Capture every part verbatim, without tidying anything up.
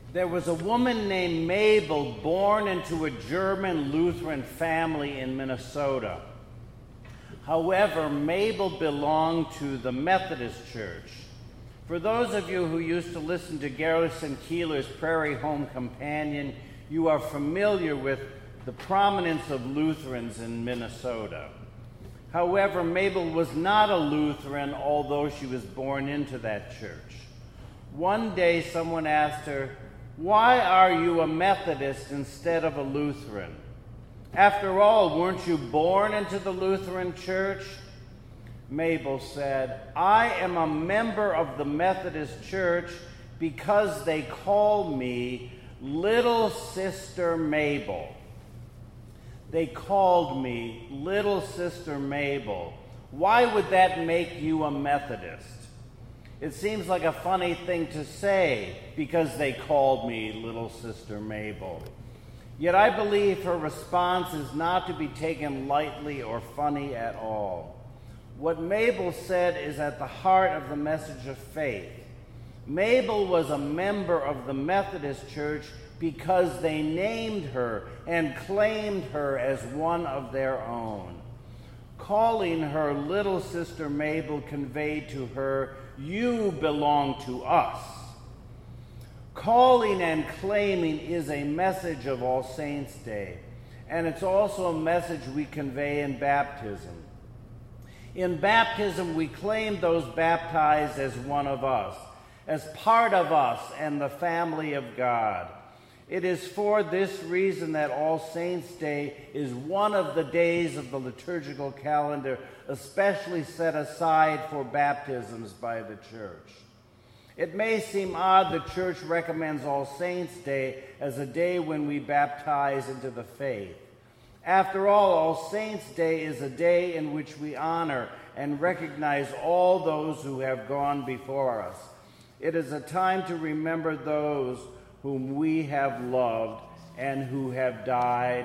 There was a woman named Mabel born into a German Lutheran family in Minnesota. However, Mabel belonged to the Methodist Church. For those of you who used to listen to Garrison Keillor's Prairie Home Companion, you are familiar with the prominence of Lutherans in Minnesota. However, Mabel was not a Lutheran, although she was born into that church. One day, someone asked her, "Why are you a Methodist instead of a Lutheran? After all, weren't you born into the Lutheran Church?" Mabel said, "I am a member of the Methodist Church because they call me Little Sister Mabel." They called me Little Sister Mabel. Why would that make you a Methodist? It seems like a funny thing to say, because they called me Little Sister Mabel. Yet I believe her response is not to be taken lightly or funny at all. What Mabel said is at the heart of the message of faith. Mabel was a member of the Methodist Church because they named her and claimed her as one of their own. Calling her Little Sister Mabel conveyed to her, "You belong to us." Calling and claiming is a message of All Saints' Day, and it's also a message we convey in baptism. In baptism, we claim those baptized as one of us, as part of us and the family of God. It is for this reason that All Saints' Day is one of the days of the liturgical calendar especially set aside for baptisms by the Church. It may seem odd the Church recommends All Saints' Day as a day when we baptize into the faith. After all, All Saints' Day is a day in which we honor and recognize all those who have gone before us. It is a time to remember those whom we have loved and who have died,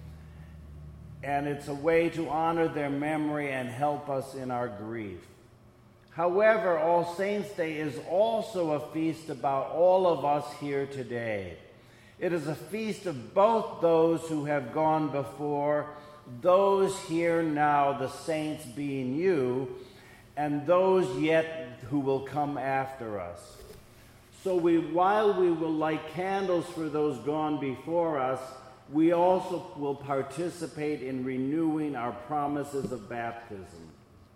and it's a way to honor their memory and help us in our grief. However, All Saints' Day is also a feast about all of us here today. It is a feast of both those who have gone before, those here now, the saints being you, and those yet who will come after us. So we, while we will light candles for those gone before us, we also will participate in renewing our promises of baptism.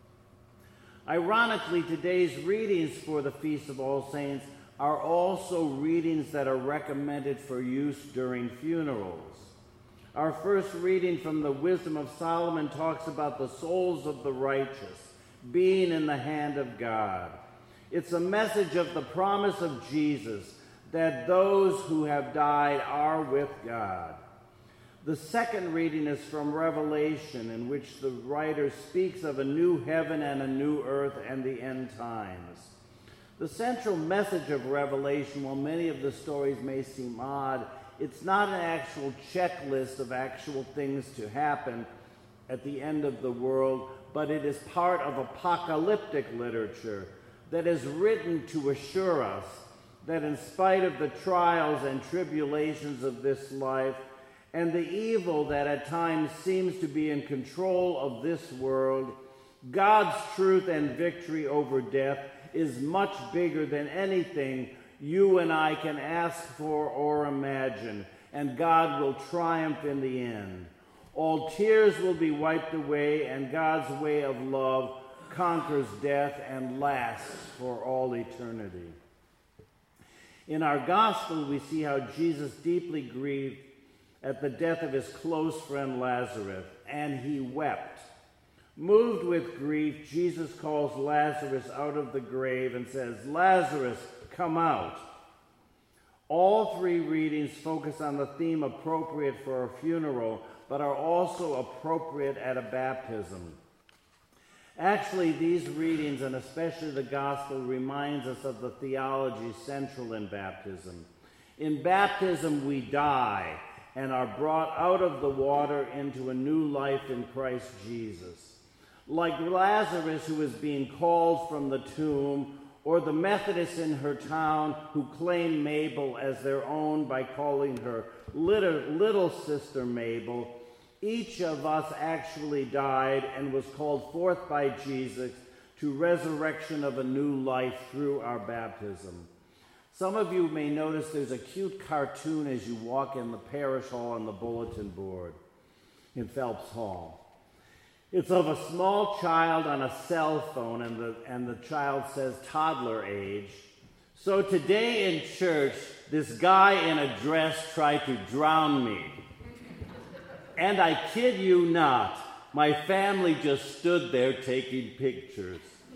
Ironically, today's readings for the Feast of All Saints are also readings that are recommended for use during funerals. Our first reading from the Wisdom of Solomon talks about the souls of the righteous being in the hand of God. It's a message of the promise of Jesus that those who have died are with God. The second reading is from Revelation, in which the writer speaks of a new heaven and a new earth and the end times. The central message of Revelation, while many of the stories may seem odd, it's not an actual checklist of actual things to happen at the end of the world, but it is part of apocalyptic literature that is written to assure us that in spite of the trials and tribulations of this life and the evil that at times seems to be in control of this world, God's truth and victory over death is much bigger than anything you and I can ask for or imagine, and God will triumph in the end. All tears will be wiped away, and God's way of love conquers death and lasts for all eternity. In our gospel, we see how Jesus deeply grieved at the death of his close friend Lazarus, and he wept. Moved with grief, Jesus calls Lazarus out of the grave and says, "Lazarus, come out." All three readings focus on the theme appropriate for a funeral, but are also appropriate at a baptism. Actually, these readings, and especially the gospel, reminds us of the theology central in baptism. In baptism, we die and are brought out of the water into a new life in Christ Jesus. Like Lazarus, who is being called from the tomb, or the Methodists in her town who claim Mabel as their own by calling her little, little Sister Mabel, each of us actually died and was called forth by Jesus to resurrection of a new life through our baptism. Some of you may notice there's a cute cartoon as you walk in the parish hall on the bulletin board in Phelps Hall. It's of a small child on a cell phone, and the, and the child says toddler age. So today in church, this guy in a dress tried to drown me. And I kid you not, my family just stood there taking pictures.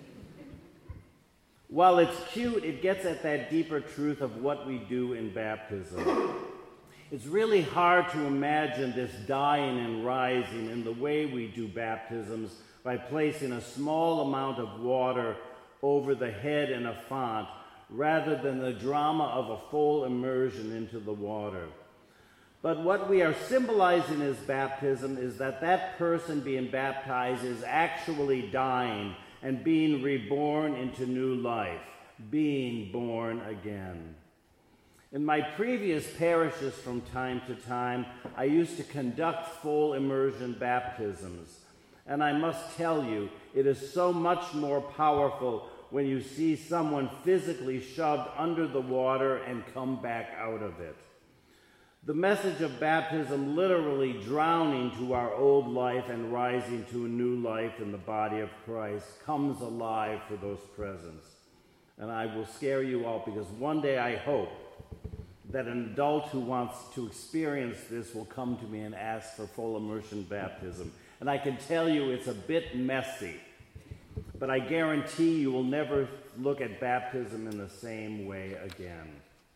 While it's cute, it gets at that deeper truth of what we do in baptism. It's really hard to imagine this dying and rising in the way we do baptisms by placing a small amount of water over the head in a font rather than the drama of a full immersion into the water. But what we are symbolizing as baptism is that that person being baptized is actually dying and being reborn into new life, being born again. In my previous parishes from time to time, I used to conduct full immersion baptisms. And I must tell you, it is so much more powerful when you see someone physically shoved under the water and come back out of it. The message of baptism, literally drowning to our old life and rising to a new life in the body of Christ, comes alive for those present. And I will scare you all because one day I hope that an adult who wants to experience this will come to me and ask for full immersion baptism. And I can tell you it's a bit messy, but I guarantee you will never look at baptism in the same way again.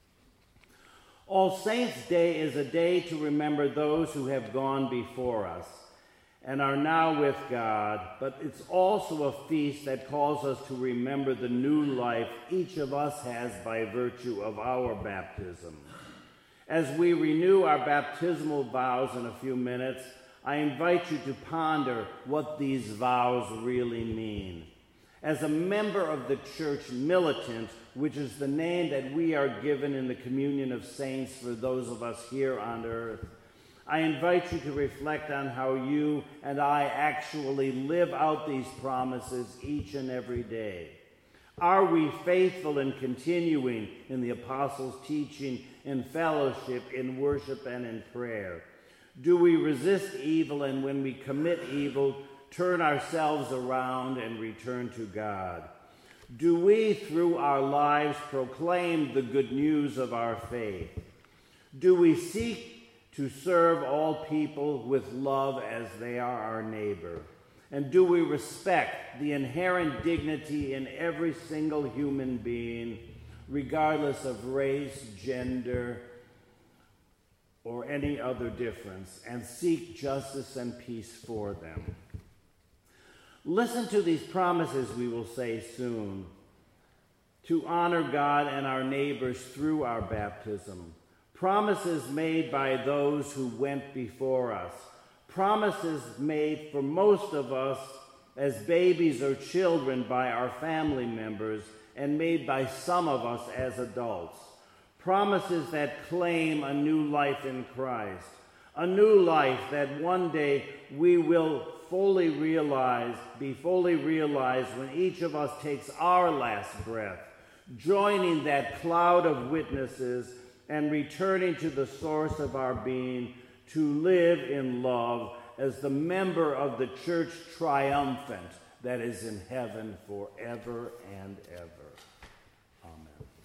All Saints' Day is a day to remember those who have gone before us and are now with God, but it's also a feast that calls us to remember the new life each of us has by virtue of our baptism. As we renew our baptismal vows in a few minutes, I invite you to ponder what these vows really mean. As a member of the church militant, which is the name that we are given in the communion of saints for those of us here on earth, I invite you to reflect on how you and I actually live out these promises each and every day. Are we faithful in continuing in the apostles' teaching, in fellowship, in worship, and in prayer? Do we resist evil, and when we commit evil, turn ourselves around and return to God? Do we, through our lives, proclaim the good news of our faith? Do we seek to serve all people with love as they are our neighbor? And do we respect the inherent dignity in every single human being, regardless of race, gender, or any other difference, and seek justice and peace for them? Listen to these promises we will say soon, to honor God and our neighbors through our baptism. Promises made by those who went before us. Promises made for most of us as babies or children by our family members, and made by some of us as adults. Promises that claim a new life in Christ. A new life that one day we will fully realize, be fully realized when each of us takes our last breath, joining that cloud of witnesses and returning to the source of our being to live in love as the member of the church triumphant that is in heaven forever and ever. Amen.